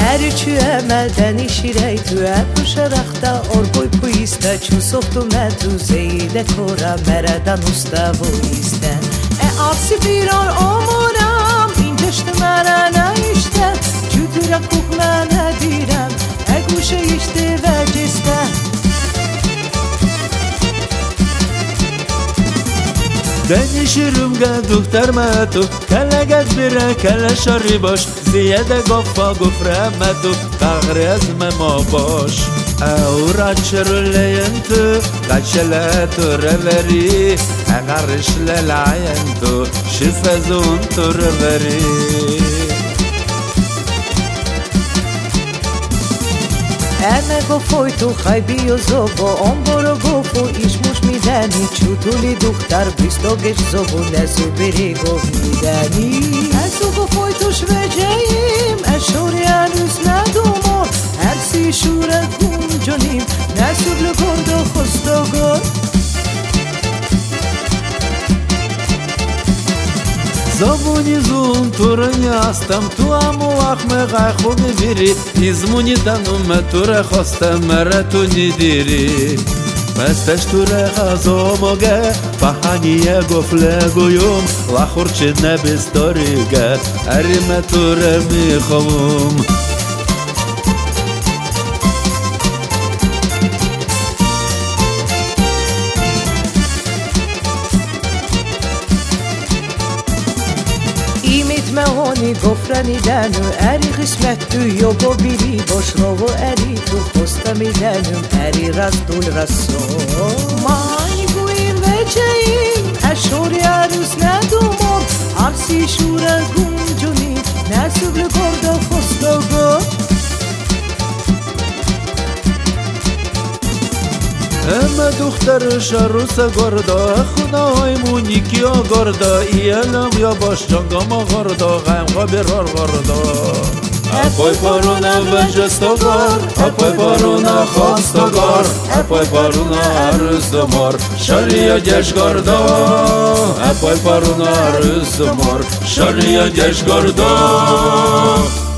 Erçü emelden işirey tu Epuşarakta orgoy puista Çu soktu medu zeyde kora Meredan usta bu isten Arsi birar amuram İnceşti merene işte Çüdüre kukmene direm Eguşe işte ve ciste دنیشیرم گه دختر متو کله گز بیره کله شاری باش زیاده گفا گفره متو قغری از ما باش او را چرولین تو قچله تو روری اقرش للعین تو شفزون تو روری Eme gofoj tu hajbi o zobo Omboro gofo išmuš mi dani Čutuli duhtar bisto geç zobo Nesu biri gov mi dani Nesu gofoj tu şveceyim Eşoryan üsne dumor Ersi şure kunconim Nesu blu gordo khostogor زبونی زون تو رو نیاستم تو همو وقت مقای خوبی بیری ایزمونی دنوم تو رو خواستم مره تو نیدیری پستش تو رو خزاماگه فحنیه گفله گویم و خورچه نبستاریگه اریم تو رو میخوام مهانی گفرانی دنو اری قسمت تو یوگو بیری باش رو و اری تو پستمی دنو اری رزدول رسو مانی گویم وچهیم اشوری عروس ندومم عرسی شوره گونجونی نسوبل گرده خستگو همه دخترش عروس گرده خونای مونیکی ها گرده ایلم یا باش جنگام گرده غمقا برار گرده اپای پارونا بجستگار اپای پارونا خواستگار اپای پارونا عروس دمار شریا گش گرده اپای پارونا عروس دمار شریا گش گرده